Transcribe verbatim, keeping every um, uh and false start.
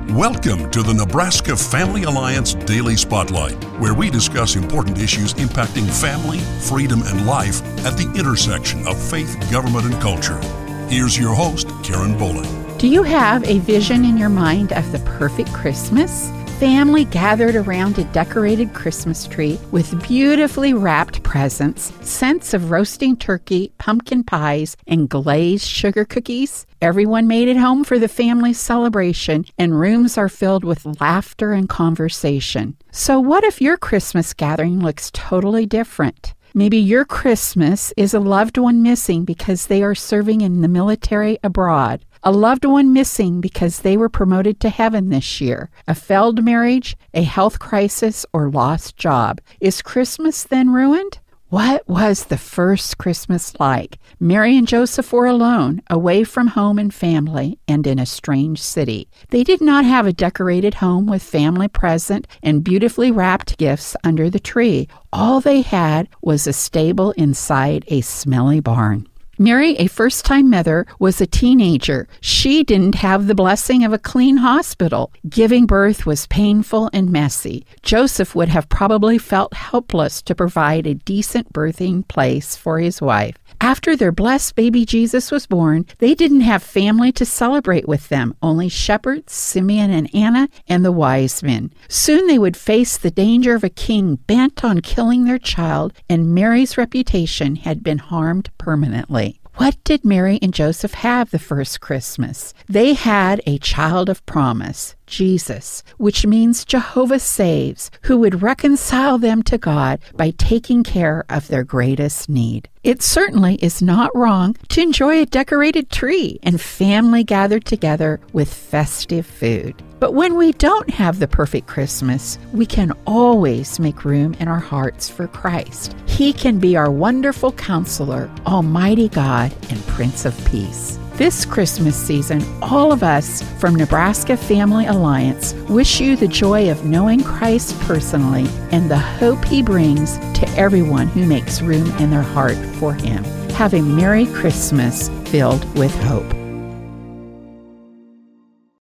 Welcome to the Nebraska Family Alliance Daily Spotlight, where we discuss important issues impacting family, freedom, and life at the intersection of faith, government, and culture. Here's your host, Karen Bowling. Do you have a vision in your mind of the perfect Christmas? Family gathered around a decorated Christmas tree with beautifully wrapped presents, scents of roasting turkey, pumpkin pies, and glazed sugar cookies. Everyone made it home for the family celebration, and rooms are filled with laughter and conversation. So what if your Christmas gathering looks totally different? Maybe your Christmas is a loved one missing because they are serving in the military abroad. A loved one missing because they were promoted to heaven this year. A failed marriage, a health crisis, or lost job. Is Christmas then ruined? What was the first Christmas like? Mary and Joseph were alone, away from home and family, and in a strange city. They did not have a decorated home with family present and beautifully wrapped gifts under the tree. All they had was a stable inside a smelly barn. Mary, a first-time mother, was a teenager. She didn't have the blessing of a clean hospital. Giving birth was painful and messy. Joseph would have probably felt helpless to provide a decent birthing place for his wife. After their blessed baby Jesus was born, they didn't have family to celebrate with them, only shepherds, Simeon and Anna, and the wise men. Soon they would face the danger of a king bent on killing their child, and Mary's reputation had been harmed permanently. What did Mary and Joseph have the first Christmas? They had a child of promise, Jesus, which means Jehovah saves, who would reconcile them to God by taking care of their greatest need. It certainly is not wrong to enjoy a decorated tree and family gathered together with festive food. But when we don't have the perfect Christmas, we can always make room in our hearts for Christ. He can be our wonderful counselor, Almighty God, and Prince of Peace. This Christmas season, all of us from Nebraska Family Alliance wish you the joy of knowing Christ personally and the hope He brings to everyone who makes room in their heart for Him. Have a Merry Christmas filled with hope.